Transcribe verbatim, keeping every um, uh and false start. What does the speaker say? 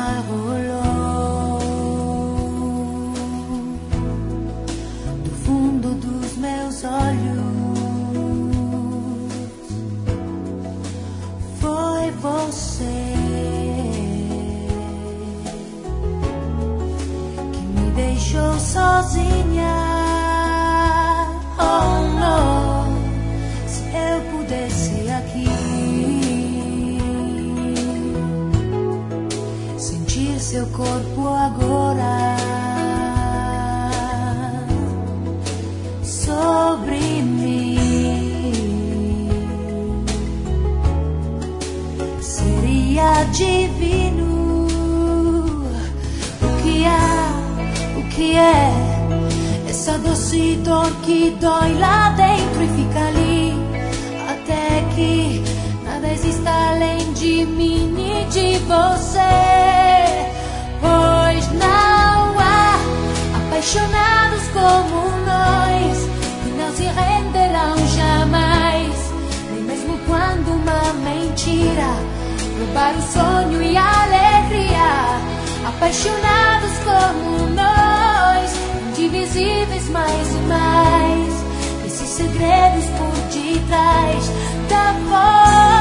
mar rolou do fundo dos meus olhos. Foi você que me deixou sozinha. Oh, não, se eu pudesse aqui sentir seu corpo agora sobre mim, seria divino. O que é, o que é essa doce dor que dói lá dentro e fica ali até que nada exista além de mim e de você. Pois não há apaixonados como nós que não se renderão jamais, nem mesmo quando uma mentira roubar o sonho e a alegria. Apaixonados como nós, indivisíveis mais e mais, esses segredos por detrás da voz.